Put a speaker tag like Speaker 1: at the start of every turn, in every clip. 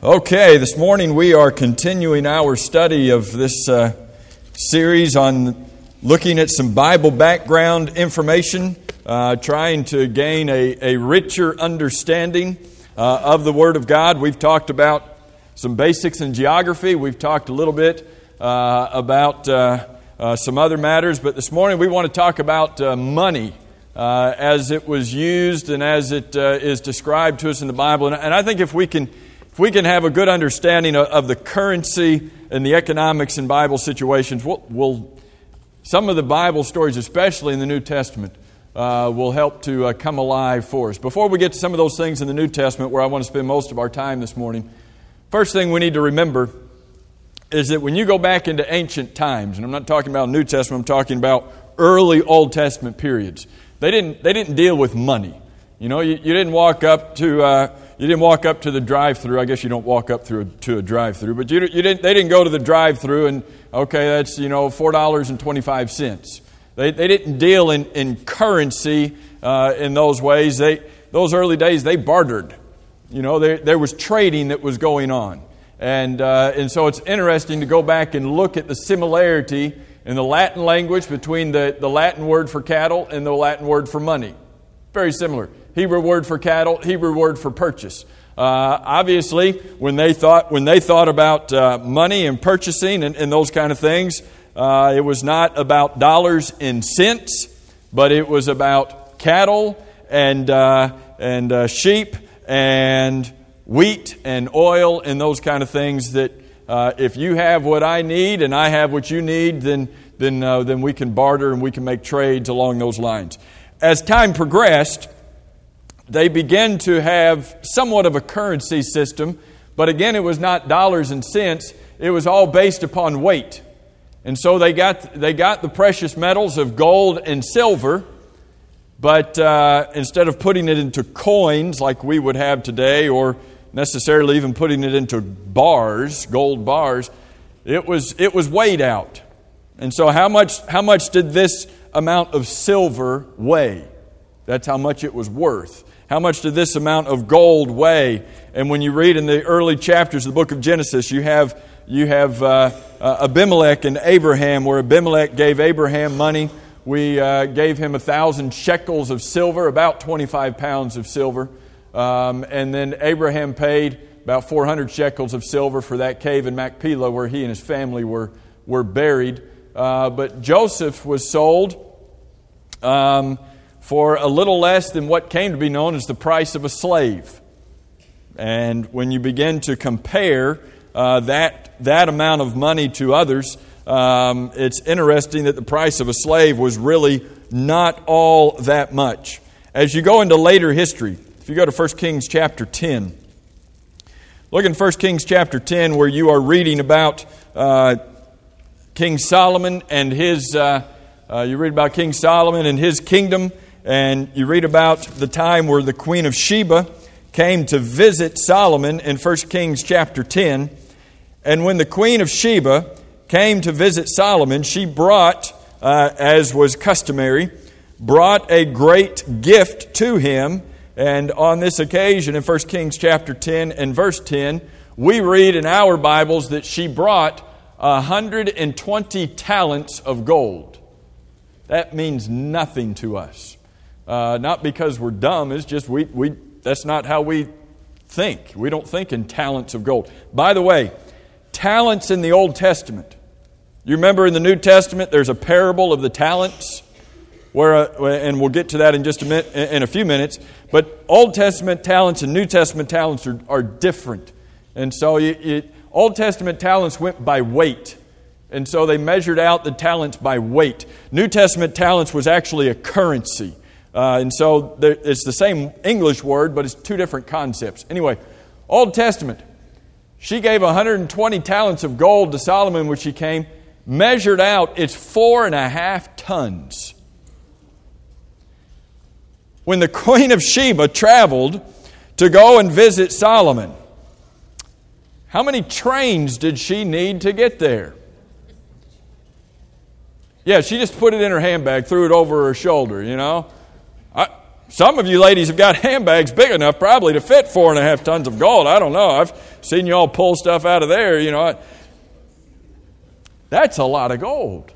Speaker 1: Okay, this morning we are continuing our study of this series on looking at some Bible background information, trying to gain a richer understanding of the Word of God. We've talked about some basics in geography. We've talked a little bit about some other matters, but this morning we want to talk about money as it was used and as it is described to us in the Bible. And I think if we can have a good understanding of the currency and the economics in Bible situations, some of the Bible stories, especially in the New Testament, will help to come alive for us. Before we get to some of those things in the New Testament, where I want to spend most of our time this morning, first thing we need to remember is that when you go back into ancient times, and I'm not talking about New Testament, I'm talking about early Old Testament periods, they didn't deal with money. You know, you didn't walk up to the drive-thru. I guess you don't walk up to a drive-thru, but they didn't go to the drive-thru and okay, that's $4.25. They didn't deal in currency in those ways. Those early days they bartered. You know, there was trading that was going on, and so it's interesting to go back and look at the similarity in the Latin language between the Latin word for cattle and the Latin word for money. Very similar. Hebrew word for cattle, Hebrew word for purchase. Obviously, when they thought about money and purchasing and those kind of things, it was not about dollars and cents, but it was about cattle and sheep and wheat and oil and those kind of things. That if you have what I need and I have what you need, then we can barter and we can make trades along those lines. As time progressed, they began to have somewhat of a currency system, but again, it was not dollars and cents. It was all based upon weight. And so they got the precious metals of gold and silver, but instead of putting it into coins like we would have today, or necessarily even putting it into bars, gold bars, it was weighed out. And so how much did this amount of silver weigh? That's how much it was worth. How much did this amount of gold weigh? And when you read in the early chapters of the book of Genesis, you have Abimelech and Abraham, where Abimelech gave Abraham money. We gave him 1,000 shekels of silver, about 25 pounds of silver. And then Abraham paid about 400 shekels of silver for that cave in Machpelah where he and his family were buried. But Joseph was sold for a little less than what came to be known as the price of a slave. And when you begin to compare that amount of money to others, it's interesting that the price of a slave was really not all that much. As you go into later history, if you go to 1 Kings chapter 10, look in 1 Kings chapter 10 where you are reading about King Solomon and his kingdom. And you read about the time where the Queen of Sheba came to visit Solomon in 1 Kings chapter 10. And when the Queen of Sheba came to visit Solomon, she brought, as was customary, brought a great gift to him. And on this occasion, in 1 Kings chapter 10 and verse 10, we read in our Bibles that she brought 120 talents of gold. That means nothing to us. Not because we're dumb, it's just that's not how we think. We don't think in talents of gold. By the way, talents in the Old Testament. You remember in the New Testament there's a parable of the talents, and we'll get to that in a few minutes. But Old Testament talents and New Testament talents are different. And so Old Testament talents went by weight. And so they measured out the talents by weight. New Testament talents was actually a currency. And so it's the same English word, but it's two different concepts. Anyway, Old Testament, she gave 120 talents of gold to Solomon when she came. Measured out, it's 4.5 tons. When the Queen of Sheba traveled to go and visit Solomon, how many trains did she need to get there? Yeah, she just put it in her handbag, threw it over her shoulder, you know. Some of you ladies have got handbags big enough probably to fit 4.5 tons of gold. I don't know. I've seen you all pull stuff out of there. That's a lot of gold.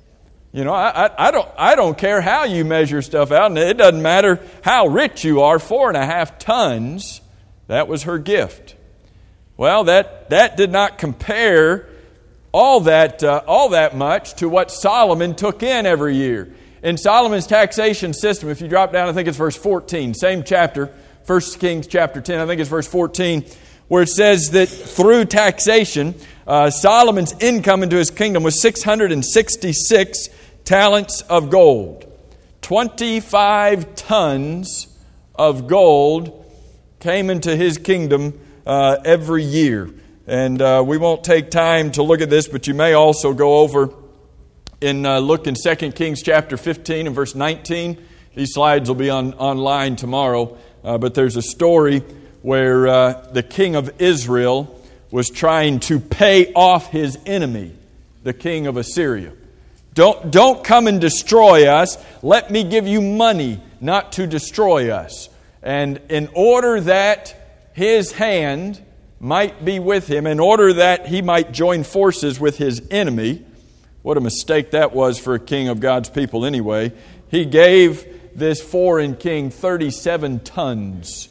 Speaker 1: I don't care how you measure stuff out, and it doesn't matter how rich you are. 4.5 tons, that was her gift. Well, that did not compare all that much to what Solomon took in every year. In Solomon's taxation system, if you drop down, I think it's verse 14, same chapter, 1 Kings chapter 10, I think it's verse 14, where it says that through taxation, Solomon's income into his kingdom was 666 talents of gold. 25 tons of gold came into his kingdom every year. And we won't take time to look at this, but you may also go over and look in 2 Kings chapter 15 and verse 19. These slides will be online tomorrow. But there's a story where the king of Israel was trying to pay off his enemy, the king of Assyria. Don't come and destroy us. Let me give you money not to destroy us. And in order that his hand might be with him, in order that he might join forces with his enemy, what a mistake that was for a king of God's people anyway, he gave this foreign king 37 tons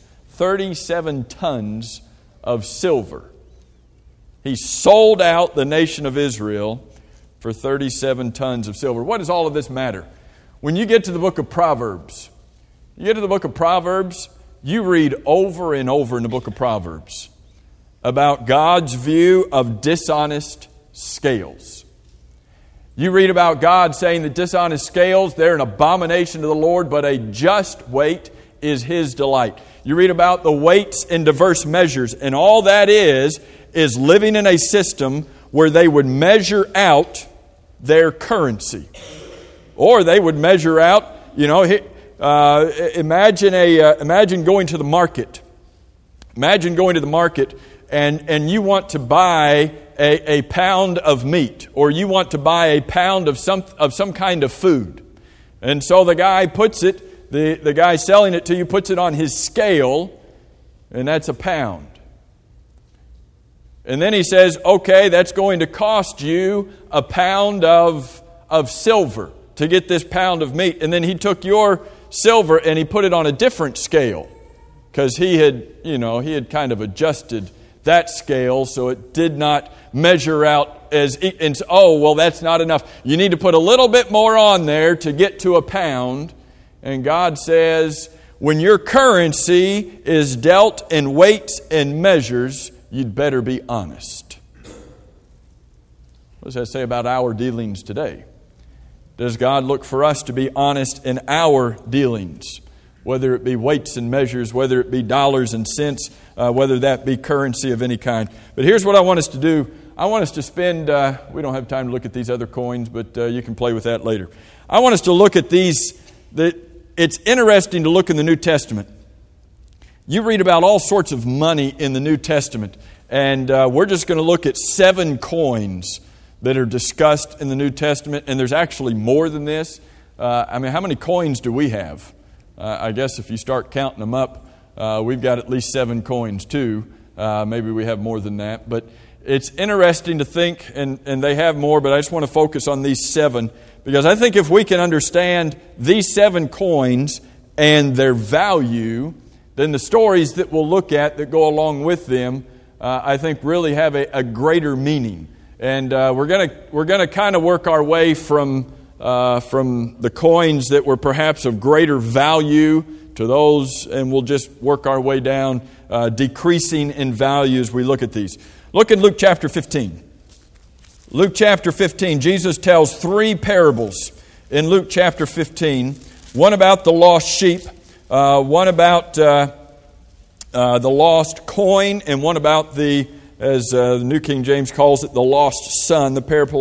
Speaker 1: of silver. He sold out the nation of Israel for 37 tons of silver. What does all of this matter? When you get to the book of Proverbs, you read over and over in the book of Proverbs about God's view of dishonest scales. You read about God saying that dishonest scales, they're an abomination to the Lord, but a just weight is His delight. You read about the weights in diverse measures, and all that is living in a system where they would measure out their currency. Or they would measure out, imagine going to the market. Imagine going to the market and you want to buy a pound of meat, or you want to buy a pound of some kind of food. And so the guy puts it, the guy selling it to you puts it on his scale, and that's a pound. And then he says, okay, that's going to cost you a pound of silver to get this pound of meat. And then he took your silver and he put it on a different scale, because he had kind of adjusted that scale so it did not measure out that's not enough. You need to put a little bit more on there to get to a pound. And God says, when your currency is dealt in weights and measures, you'd better be honest. What does that say about our dealings today? Does God look for us to be honest in our dealings? Whether it be weights and measures, whether it be dollars and cents, whether that be currency of any kind. But here's what I want us to do. I want us to spend, we don't have time to look at these other coins, but you can play with that later. I want us to look at these. It's interesting to look in the New Testament. You read about all sorts of money in the New Testament, and we're just going to look at 7 coins that are discussed in the New Testament, and there's actually more than this. How many coins do we have? I guess if you start counting them up, we've got at least 7 coins too. Maybe we have more than that. But it's interesting to think, and they have more, but I just want to focus on these 7. Because I think if we can understand these 7 coins and their value, then the stories that we'll look at that go along with them, I think really have a greater meaning. And we're gonna kind of work our way from the coins that were perhaps of greater value to those, and we'll just work our way down, decreasing in value as we look at these. Look at Luke chapter 15. Luke chapter 15, Jesus tells 3 parables in Luke chapter 15. One about the lost sheep, one about the lost coin, and one about as the New King James calls it, the lost son, the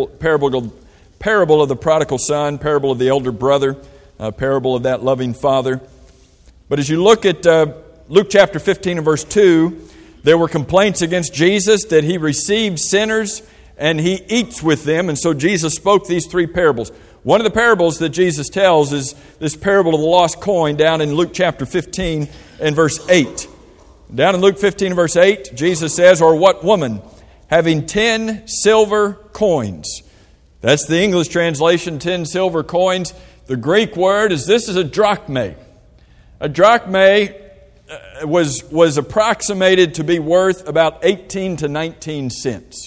Speaker 1: parable of the prodigal son, parable of the elder brother, parable of that loving father. But as you look at Luke chapter 15 and verse 2, there were complaints against Jesus that He received sinners and He eats with them. And so Jesus spoke these 3 parables. One of the parables that Jesus tells is this parable of the lost coin down in Luke chapter 15 and verse 8. Down in Luke 15 and verse 8, Jesus says, "Or what woman, having 10 silver coins?" That's the English translation, 10 silver coins. The Greek word is, this is a drachma. A drachma was approximated to be worth about 18 to 19 cents.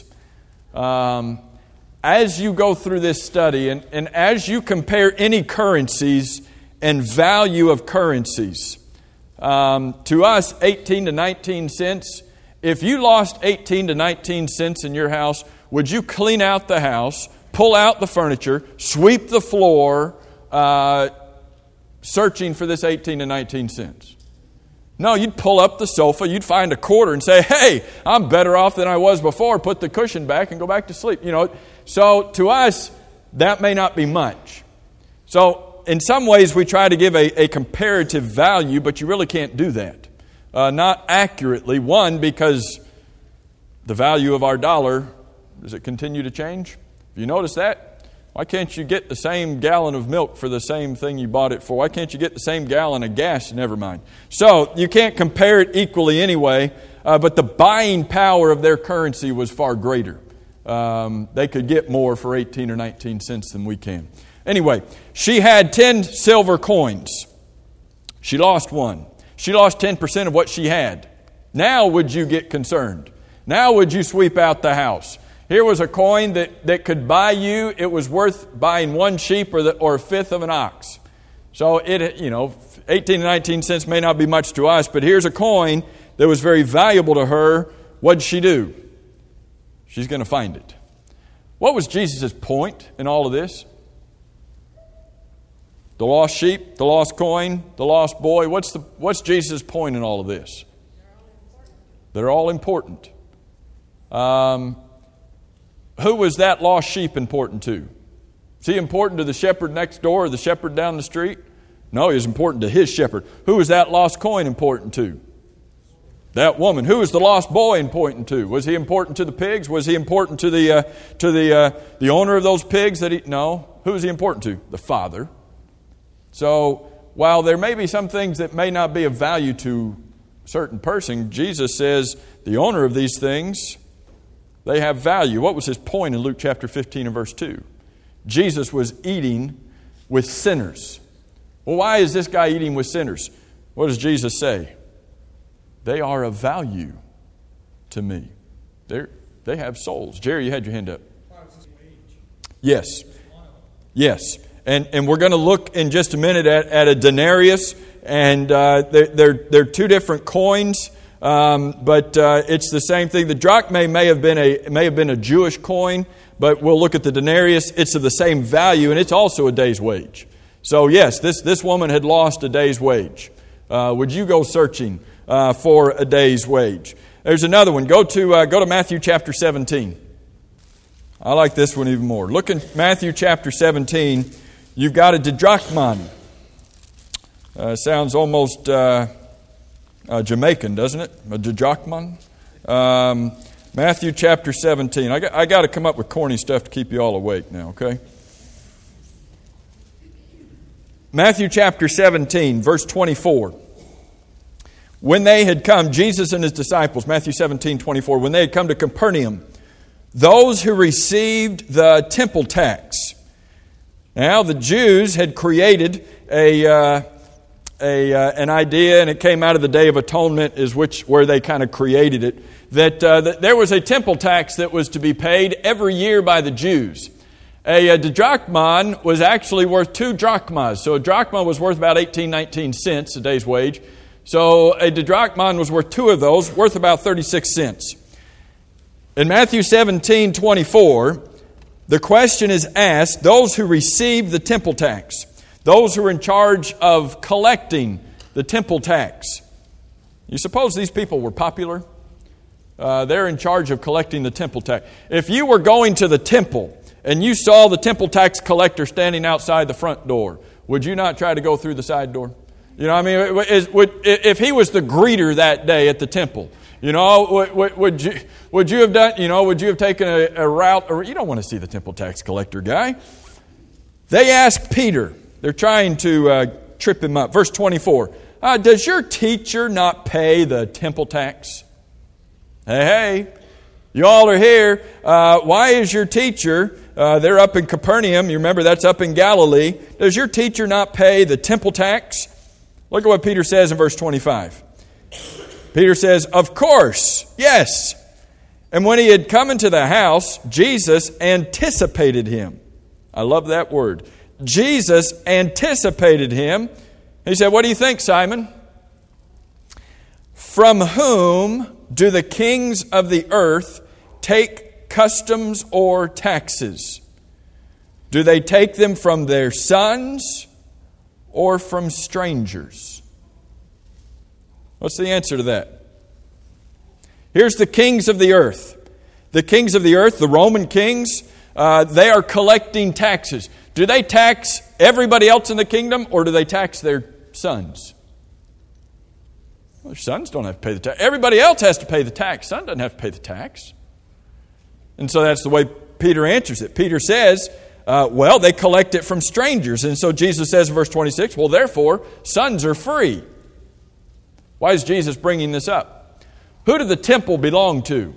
Speaker 1: As you go through this study and as you compare any currencies and value of currencies, to us, 18 to 19 cents, if you lost 18 to 19 cents in your house, would you clean out the house, pull out the furniture, sweep the floor, searching for this 18 to 19 cents? No, you'd pull up the sofa, you'd find a quarter and say, "Hey, I'm better off than I was before," put the cushion back and go back to sleep. So to us, that may not be much. So in some ways we try to give a comparative value, but you really can't do that. Not accurately. One, because the value of our dollar, does it continue to change? Have you noticed that? Why can't you get the same gallon of milk for the same thing you bought it for? Why can't you get the same gallon of gas? Never mind. So you can't compare it equally anyway, but the buying power of their currency was far greater. They could get more for 18 or 19 cents than we can. Anyway, she had 10 silver coins. She lost one. She lost 10% of what she had. Now would you get concerned? Now would you sweep out the house? Here was a coin that could buy you, it was worth buying one sheep or a fifth of an ox. So 18 to 19 cents may not be much to us, but here's a coin that was very valuable to her. What did she do? She's going to find it. What was Jesus' point in all of this? The lost sheep, the lost coin, the lost boy. What's Jesus' point in all of this? They're all important. Who was that lost sheep important to? Is he important to the shepherd next door or the shepherd down the street? No, he was important to his shepherd. Who was that lost coin important to? That woman. Who was the lost boy important to? Was he important to the pigs? Was he important to the owner of those pigs? No. Who was he important to? The father. So while there may be some things that may not be of value to a certain person, Jesus says the owner of these things, they have value. What was his point in Luke chapter 15 and verse 2? Jesus was eating with sinners. Well, why is this guy eating with sinners? What does Jesus say? They are of value to me. They have souls. Jerry, you had your hand up. Yes. Yes. And we're going to look in just a minute at a denarius. And they're two different coins. But it's the same thing. The drachma may have been a Jewish coin, but we'll look at the denarius. It's of the same value, and it's also a day's wage. So yes, this woman had lost a day's wage. Would you go searching for a day's wage? There's another one. Go to Matthew chapter 17. I like this one even more. Look in Matthew chapter 17. You've got a didrachman. Sounds almost Jamaican, doesn't it? A didrachman. Matthew chapter 17. I got to come up with corny stuff to keep you all awake now, okay? Matthew chapter 17, verse 24. When they had come, Jesus and his disciples, Matthew 17, 24, when they had come to Capernaum, those who received the temple tax. Now, the Jews had created an idea, and it came out of the Day of Atonement, where they kind of created it, that there was a temple tax that was to be paid every year by the Jews. A didrachman was actually worth 2 drachmas. So a drachma was worth about 18, 19 cents, a day's wage. So a didrachman was worth 2 of those, worth about 36 cents. In Matthew 17, 24, the question is asked, those who received the temple tax, those who are in charge of collecting the temple tax. You suppose these people were popular? They're in charge of collecting the temple tax. If you were going to the temple and you saw the temple tax collector standing outside the front door, would you not try to go through the side door? You know, I mean, if he was the greeter that day at the temple, you know, would you have done? You know, would you have taken a route? Or you don't want to see the temple tax collector guy. They ask Peter, they're trying to trip him up. Verse 24, does your teacher not pay the temple tax? Hey, you all are here. Why is your teacher, they're up in Capernaum, you remember that's up in Galilee. Does your teacher not pay the temple tax? Look at what Peter says in verse 25. Peter says, of course, yes. And when he had come into the house, Jesus anticipated him. I love that word. Jesus anticipated him. He said, what do you think, Simon? From whom do the kings of the earth take customs or taxes? Do they take them from their sons or from strangers? What's the answer to that? Here's the kings of the earth. The kings of the earth, the Roman kings, they are collecting taxes. Do they tax everybody else in the kingdom, or do they tax their sons? Well, their sons don't have to pay the tax. Everybody else has to pay the tax. Son doesn't have to pay the tax. And so that's the way Peter answers it. Peter says, well, they collect it from strangers. And so Jesus says in verse 26, well, therefore, sons are free. Why is Jesus bringing this up? Who did the temple belong to?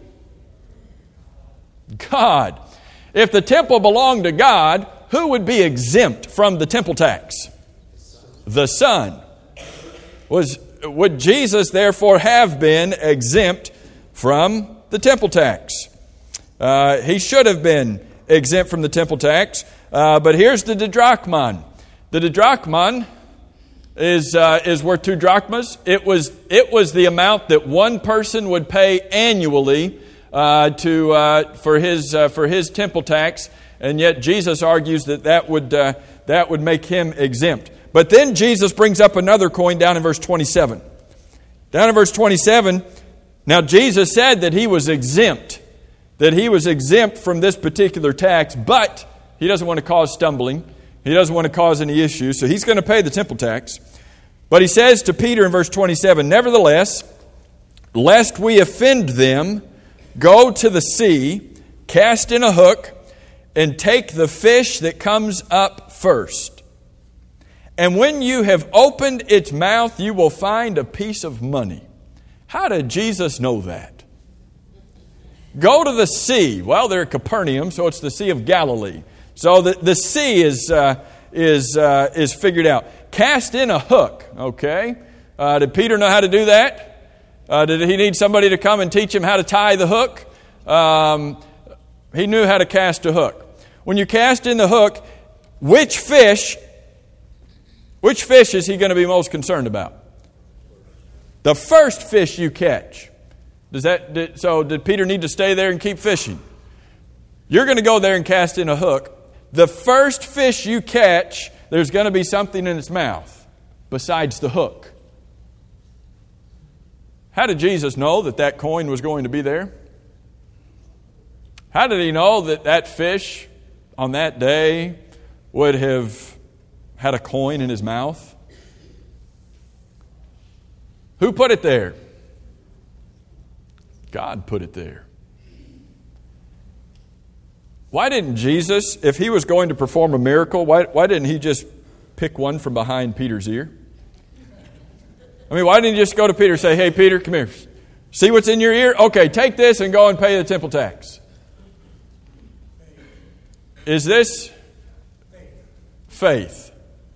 Speaker 1: God. If the temple belonged to God, who would be exempt from the temple tax? The Son. Would Jesus therefore have been exempt from the temple tax? He should have been exempt from the temple tax. But here's the didrachman. The didrachman is worth 2 drachmas. It was the amount that one person would pay annually for his temple tax, and yet Jesus argues that would make him exempt. But then Jesus brings up another coin down in verse 27. Down in verse 27, now Jesus said that he was exempt from this particular tax, but he doesn't want to cause stumbling. He doesn't want to cause any issues, so he's going to pay the temple tax. But he says to Peter in verse 27, nevertheless, lest we offend them, go to the sea, cast in a hook, and take the fish that comes up first. And when you have opened its mouth, you will find a piece of money. How did Jesus know that? Go to the sea. Well, they're at Capernaum, so it's the Sea of Galilee. So the sea is figured out. Cast in a hook, okay? Did Peter know how to do that? Did he need somebody to come and teach him how to tie the hook? He knew how to cast a hook. When you cast in the hook, which fish is he going to be most concerned about? The first fish you catch. So did Peter need to stay there and keep fishing? You're going to go there and cast in a hook. The first fish you catch, there's going to be something in its mouth besides the hook. How did Jesus know that coin was going to be there? How did he know that fish on that day would have had a coin in his mouth? Who put it there? God put it there. Why didn't Jesus, if he was going to perform a miracle, why didn't he just pick one from behind Peter's ear? I mean, why didn't he just go to Peter and say, hey, Peter, come here. See what's in your ear? Okay, take this and go and pay the temple tax. Is this faith?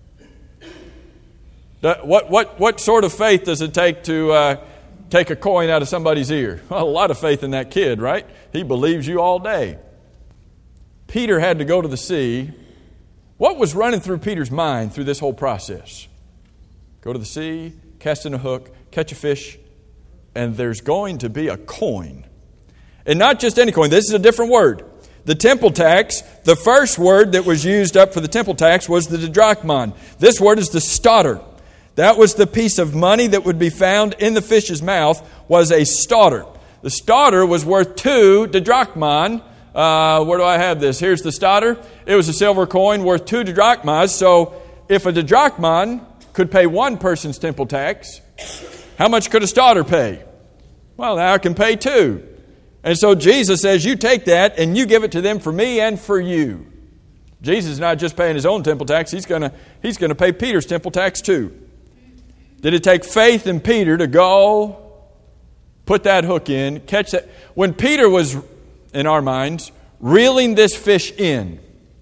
Speaker 1: What sort of faith does it take to take a coin out of somebody's ear? Well, a lot of faith in that kid, right? He believes you all day. Peter had to go to the sea. What was running through Peter's mind through this whole process? Go to the sea, cast in a hook, catch a fish, and there's going to be a coin. And not just any coin. This is a different word. The temple tax, the first word that was used up for the temple tax was the didrachman. This word is the stater. That was the piece of money that would be found in the fish's mouth was a stater. The stater was worth 2 didrachman. Where do I have this? Here's the stater. It was a silver coin worth 2 didrachmas. So if a didrachman could pay one person's temple tax, how much could a stater pay? Well, now I can pay 2. And so Jesus says, you take that and you give it to them for me and for you. Jesus is not just paying his own temple tax, he's going to pay Peter's temple tax too. Did it take faith in Peter to go, put that hook in, catch that? When Peter was, in our minds, reeling this fish in,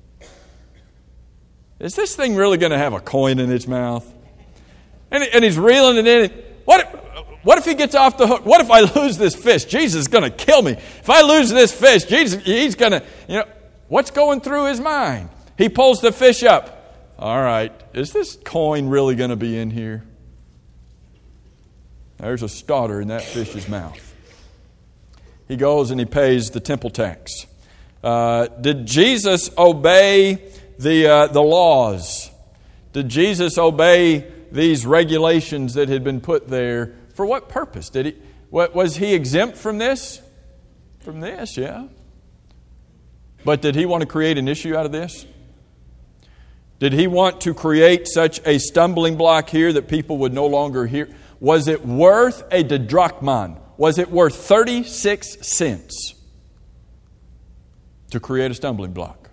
Speaker 1: is this thing really going to have a coin in its mouth? And he's reeling it in. What if he gets off the hook? What if I lose this fish? Jesus is going to kill me. If I lose this fish, Jesus, he's going to, what's going through his mind? He pulls the fish up. All right, is this coin really going to be in here? There's a starter in that fish's mouth. He goes and he pays the temple tax. Did Jesus obey the laws? Did Jesus obey these regulations that had been put there? For what purpose? Was he exempt from this? From this, yeah. But did he want to create an issue out of this? Did he want to create such a stumbling block here that people would no longer hear? Was it worth a didrachman? Was it worth 36 cents to create a stumbling block?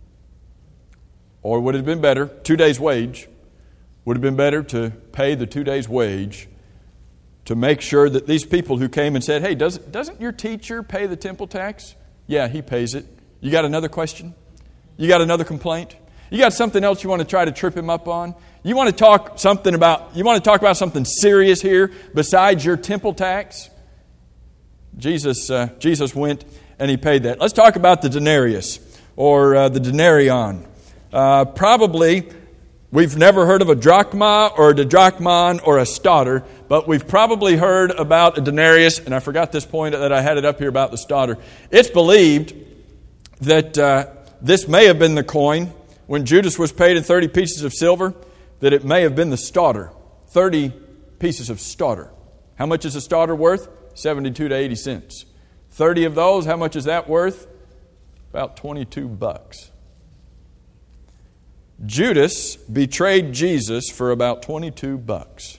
Speaker 1: Or would it have been better, 2 days' wage, would have been better to pay the 2 days' wage to make sure that these people who came and said, hey, doesn't your teacher pay the temple tax? Yeah, he pays it. You got another question? You got another complaint? You got something else you want to try to trip him up on? You want to talk about something serious here besides your temple tax? Jesus went and he paid that. Let's talk about the denarius or the denarion. Probably we've never heard of a drachma or a didrachman or a stater, but we've probably heard about a denarius, and I forgot this point that I had it up here about the stater. It's believed that this may have been the coin when Judas was paid in 30 pieces of silver, that it may have been the stater, 30 pieces of stater. How much is a stater worth? 72 to 80 cents. 30 of those, how much is that worth? About $22. Judas betrayed Jesus for about $22.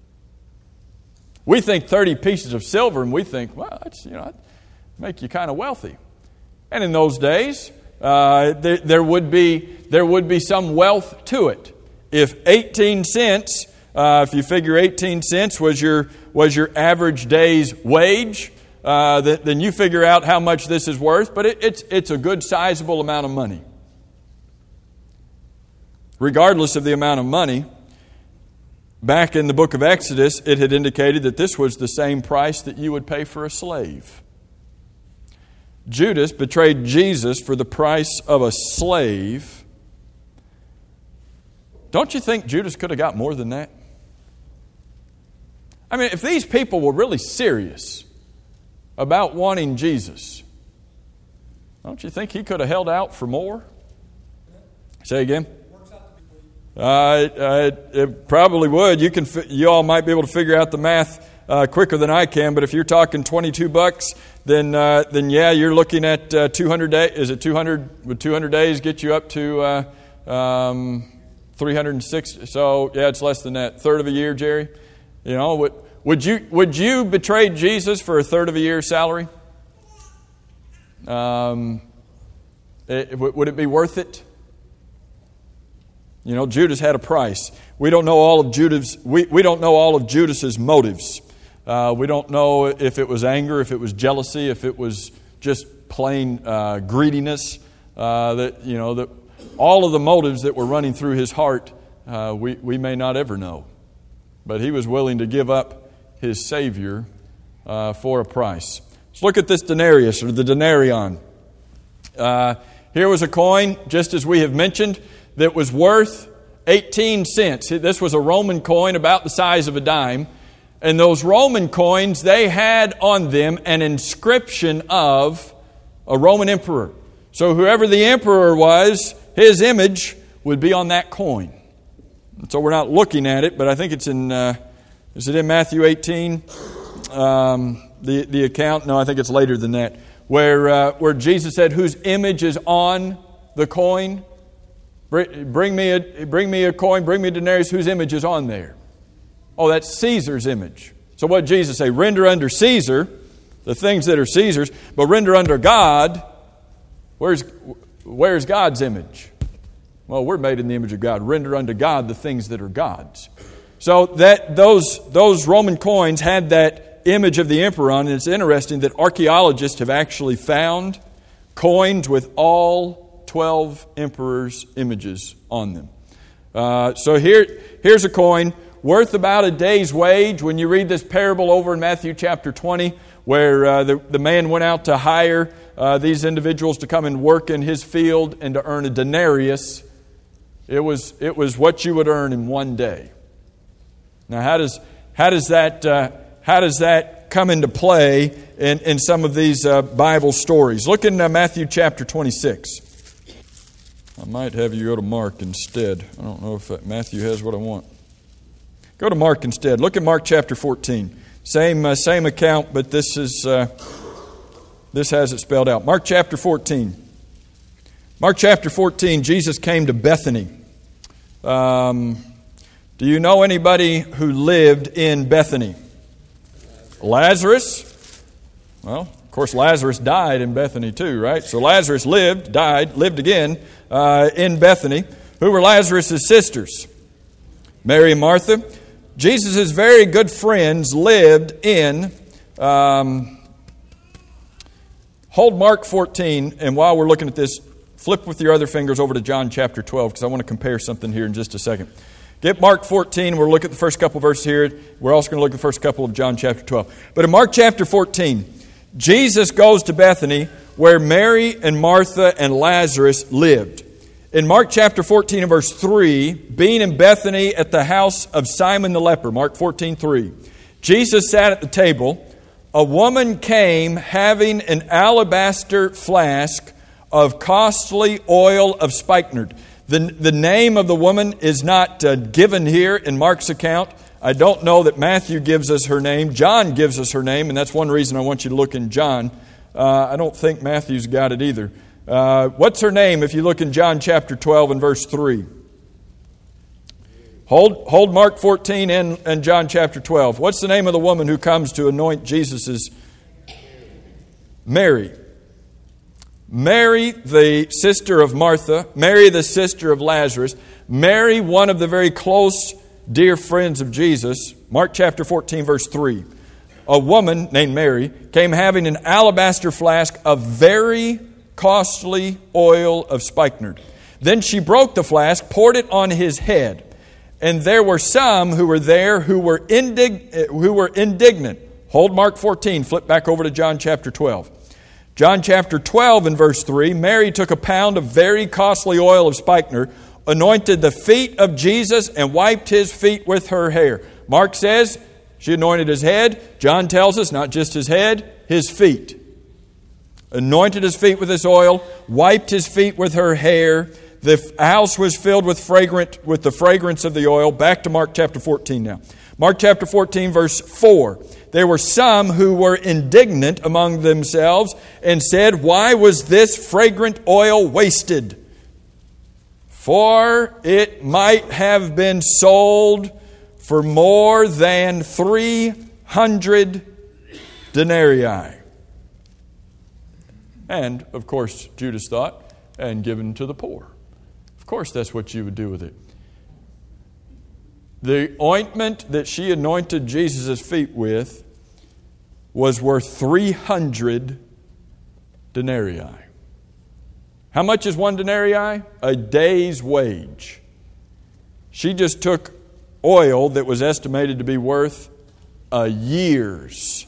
Speaker 1: We think 30 pieces of silver, and we think, well, that's, that'd make you kind of wealthy. And in those days, there would be some wealth to it. If 18 cents, if you figure 18 cents was your average day's wage, then you figure out how much this is worth. But it's a good sizable amount of money. Regardless of the amount of money, back in the book of Exodus, it had indicated that this was the same price that you would pay for a slave. Judas betrayed Jesus for the price of a slave. Don't you think Judas could have got more than that? I mean, if these people were really serious about wanting Jesus, don't you think he could have held out for more? Say again? It probably would. You all might be able to figure out the math quicker than I can. But if you're talking $22, then yeah, you're looking at 200 days. Is it 200? Would 200 days get you up to 306? So yeah, it's less than that. Third of a year, Jerry. Would you betray Jesus for a third of a year's salary? Would it be worth it? Judas had a price. We don't know all of Judas. We don't know all of Judas's motives. We don't know if it was anger, if it was jealousy, if it was just plain greediness. That all of the motives that were running through his heart, we may not ever know. But he was willing to give up his Savior for a price. Let's look at this denarius or the denarion. Here was a coin, just as we have mentioned, that was worth 18 cents. This was a Roman coin about the size of a dime. And those Roman coins, they had on them an inscription of a Roman emperor. So whoever the emperor was, his image would be on that coin. And so we're not looking at it, but I think it's in, is it in Matthew 18? The account? No, I think it's later than that. Where Jesus said, whose image is on the coin? Bring me a coin, bring me a denarius, whose image is on there? Oh, that's Caesar's image. So what did Jesus say? Render unto Caesar the things that are Caesar's, but render unto God, where's God's image? Well, we're made in the image of God. Render unto God the things that are God's. So that those Roman coins had that image of the emperor on, and it's interesting that archaeologists have actually found coins with all 12 emperors' images on them. So here's a coin worth about a day's wage. When you read this parable over in Matthew chapter 20, where the man went out to hire these individuals to come and work in his field and to earn a denarius, it was what you would earn in one day. Now, how does that come into play in some of these Bible stories? Look in Matthew chapter 26. I might have you go to Mark instead. I don't know if Matthew has what I want. Go to Mark instead. Look at Mark chapter 14. Same account, but this has it spelled out. Mark chapter 14. Mark chapter 14, Jesus came to Bethany. Do you know anybody who lived in Bethany? Lazarus. Well, of course, Lazarus died in Bethany too, right? So Lazarus lived again in Bethany. Who were Lazarus' sisters? Mary and Martha. Jesus' very good friends lived in... hold Mark 14, and while we're looking at this, flip with your other fingers over to John chapter 12, because I want to compare something here in just a second. Get Mark 14. We'll look at the first couple of verses here. We're also going to look at the first couple of John chapter 12. But in Mark chapter 14, Jesus goes to Bethany, where Mary and Martha and Lazarus lived. In Mark chapter 14 and verse 3, being in Bethany at the house of Simon the leper, Mark 14:3, Jesus sat at the table. A woman came having an alabaster flask of costly oil of spikenard. The name of the woman is not given here in Mark's account. I don't know that Matthew gives us her name. John gives us her name, and that's one reason I want you to look in John. I don't think Matthew's got it either. What's her name if you look in John chapter 12 and verse 3? Hold Mark 14 and John chapter 12. What's the name of the woman who comes to anoint Jesus'? Mary. Mary, the sister of Martha. Mary, the sister of Lazarus. Mary, one of the very close, dear friends of Jesus. Mark chapter 14, verse 3. A woman named Mary came having an alabaster flask of very costly oil of spikenard. Then she broke the flask, poured it on his head. And there were some who were there who were indignant. Hold Mark 14, flip back over to John chapter 12. John chapter 12 and verse 3, Mary took a pound of very costly oil of spikenard, anointed the feet of Jesus, and wiped his feet with her hair. Mark says she anointed his head. John tells us not just his head, his feet. Anointed his feet with this oil, wiped his feet with her hair. The house was filled with the fragrance of the oil. Back to Mark chapter 14 now. Mark chapter 14 verse 4. There were some who were indignant among themselves and said, "Why was this fragrant oil wasted? For it might have been sold for more than 300 denarii. And, of course, Judas thought, and given to the poor. Of course, that's what you would do with it. The ointment that she anointed Jesus' feet with was worth 300 denarii. How much is one denarii? A day's wage. She just took oil that was estimated to be worth a year's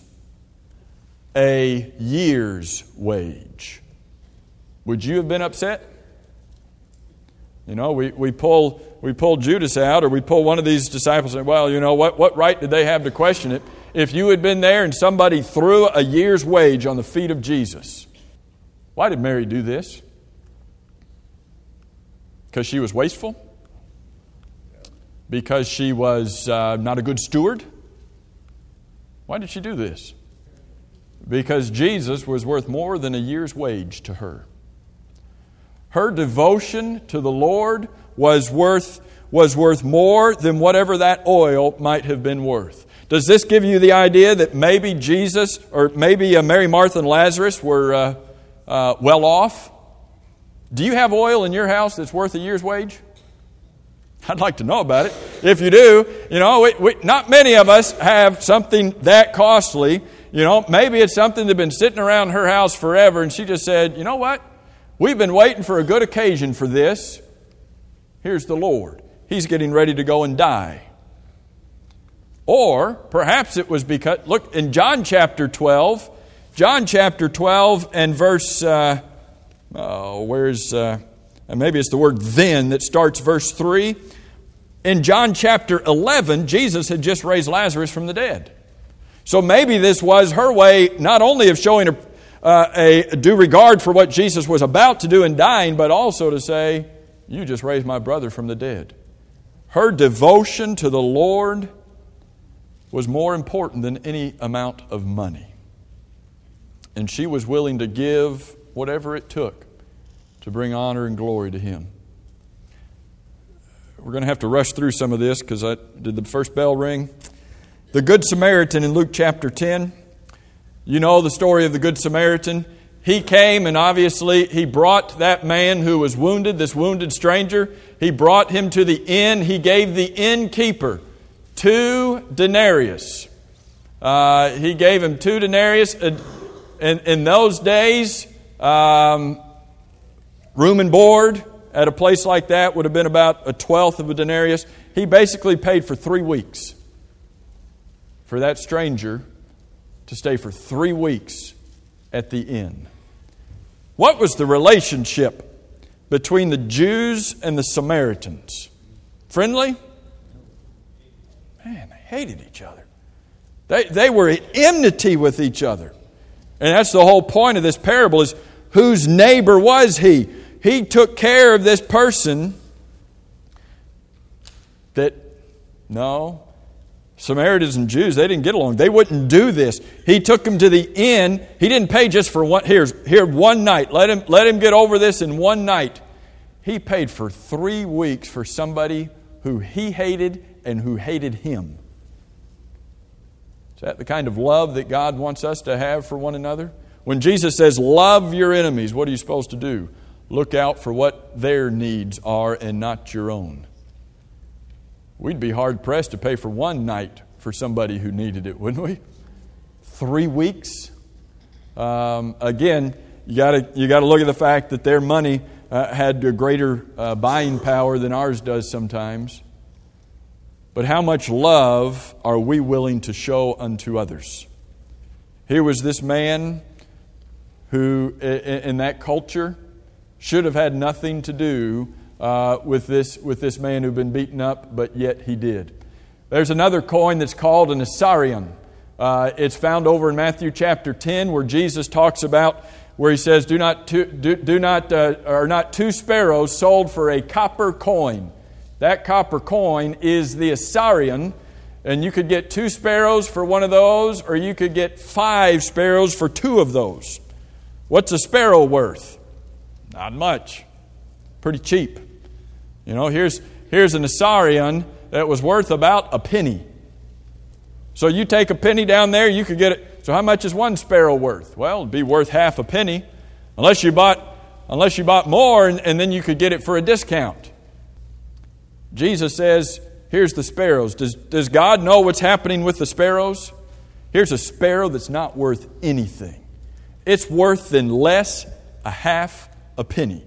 Speaker 1: wage. Would you have been upset? You know, we pull Judas out, or we pull one of these disciples and say, well, you know, what right did they have to question it? If you had been there and somebody threw a year's wage on the feet of Jesus. Why did Mary do this? Because she was wasteful? Because she was not a good steward? Why did she do this? Because Jesus was worth more than a year's wage to her. Her devotion to the Lord was worth more than whatever that oil might have been worth. Does this give you the idea that maybe Jesus, or maybe Mary, Martha, and Lazarus were well off? Do you have oil in your house that's worth a year's wage? I'd like to know about it. If you do, not many of us have something that costly. Maybe it's something that's been sitting around her house forever, and she just said, you know what? We've been waiting for a good occasion for this. Here's the Lord. He's getting ready to go and die. Or perhaps it was because, look, in John chapter 12 and verse, maybe it's the word then that starts verse 3. In John chapter 11, Jesus had just raised Lazarus from the dead. So maybe this was her way not only of showing a due regard for what Jesus was about to do in dying, but also to say, you just raised my brother from the dead. Her devotion to the Lord was more important than any amount of money. And she was willing to give whatever it took to bring honor and glory to Him. We're going to have to rush through some of this because did the first bell ring? The Good Samaritan in Luke chapter 10. You know the story of the Good Samaritan. He came and obviously he brought that man who was wounded, this wounded stranger. He brought him to the inn. He gave the innkeeper 2 denarius. He gave him 2 denarius. In those days, room and board at a place like that would have been about 1/12 of a denarius. He basically paid for 3 weeks for that stranger to stay for 3 weeks at the inn. What was the relationship between the Jews and the Samaritans? Friendly? Man, they hated each other. They were at enmity with each other. And that's the whole point of this parable is whose neighbor was he? He took care of this person Samaritans and Jews, they didn't get along. They wouldn't do this. He took him to the inn. He didn't pay just for here one night. Let him get over this in one night. He paid for 3 weeks for somebody who he hated and who hated him. Is that the kind of love that God wants us to have for one another? When Jesus says, love your enemies, what are you supposed to do? Look out for what their needs are and not your own. We'd be hard-pressed to pay for one night for somebody who needed it, wouldn't we? 3 weeks? Again, you got to look at the fact that their money had a greater buying power than ours does sometimes. But how much love are we willing to show unto others? Here was this man who, in that culture, should have had nothing to do with this man who'd been beaten up, but yet he did. There's another coin that's called an assarion. It's found over in Matthew chapter 10, where Jesus talks about, where he says, "Are not 2 sparrows sold for a copper coin?" That copper coin is the assarion, and you could get 2 sparrows for one of those, or you could get 5 sparrows for 2 of those. What's a sparrow worth? Not much. Pretty cheap. Here's an assarion that was worth about a penny. So you take a penny down there, you could get it. So how much is 1 sparrow worth? Well, it'd be worth half a penny, unless you bought more, and then you could get it for a discount. Jesus says, here's the sparrows. Does God know what's happening with the sparrows? Here's a sparrow that's not worth anything. It's worth than less a half a penny.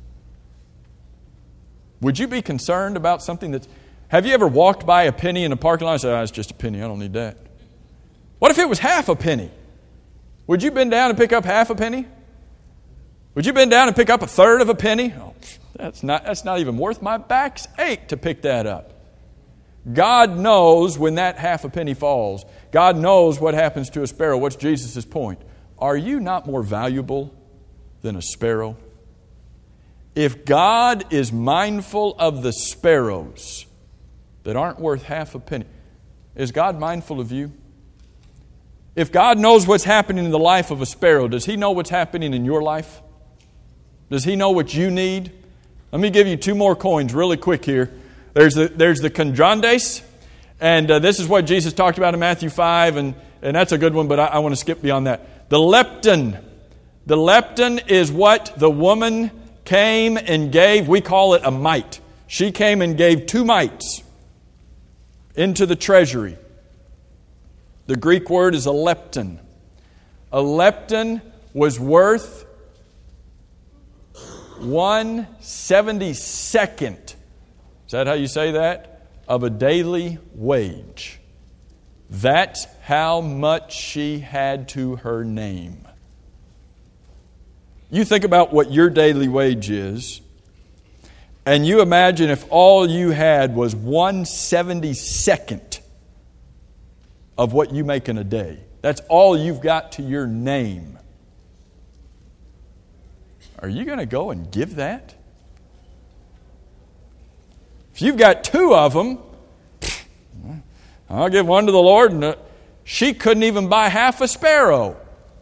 Speaker 1: Would you be concerned about something that's... Have you ever walked by a penny in a parking lot and said, it's just a penny, I don't need that? What if it was half a penny? Would you bend down and pick up half a penny? Would you bend down and pick up 1/3 of a penny? Oh, that's not even worth my back's ache to pick that up. God knows when that half a penny falls. God knows what happens to a sparrow. What's Jesus' point? Are you not more valuable than a sparrow? If God is mindful of the sparrows that aren't worth half a penny, is God mindful of you? If God knows what's happening in the life of a sparrow, does He know what's happening in your life? Does He know what you need? Let me give you 2 more coins really quick here. There's the kondrandes, and this is what Jesus talked about in Matthew 5, and that's a good one, but I want to skip beyond that. The lepton. The lepton is what the woman came and gave, we call it a mite. She came and gave 2 mites into the treasury. The Greek word is a lepton. A lepton was worth 1/72. Is that how you say that? Of a daily wage. That's how much she had to her name. You think about what your daily wage is, and you imagine if all you had was 1/72 of what you make in a day. That's all you've got to your name. Are you going to go and give that? If you've got 2 of them, I'll give one to the Lord. And she couldn't even buy half a sparrow.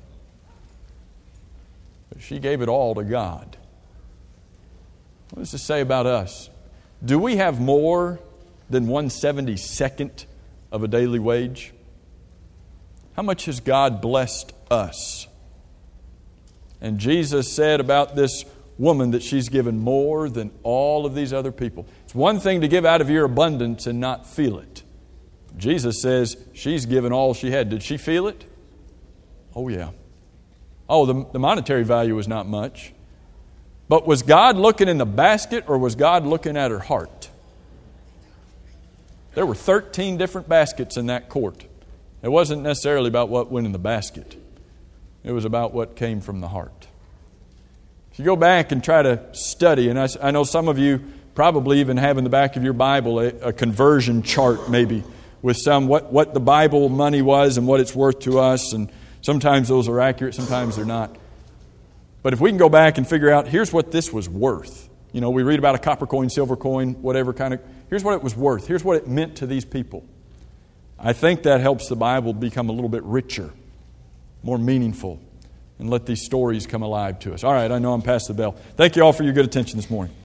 Speaker 1: But she gave it all to God. What does this say about us? Do we have more than 1/72 of a daily wage? How much has God blessed us? And Jesus said about this woman that she's given more than all of these other people. It's one thing to give out of your abundance and not feel it. Jesus says she's given all she had. Did she feel it? Oh, yeah. Oh, the monetary value was not much. But was God looking in the basket or was God looking at her heart? There were 13 different baskets in that court. It wasn't necessarily about what went in the basket. It was about what came from the heart. If you go back and try to study, and I know some of you probably even have in the back of your Bible a conversion chart maybe with some what the Bible money was and what it's worth to us, and sometimes those are accurate, sometimes they're not. But if we can go back and figure out, here's what this was worth. You know, we read about a copper coin, silver coin, whatever kind of, here's what it was worth. Here's what it meant to these people. I think that helps the Bible become a little bit richer, more meaningful, and let these stories come alive to us. All right, I know I'm past the bell. Thank you all for your good attention this morning.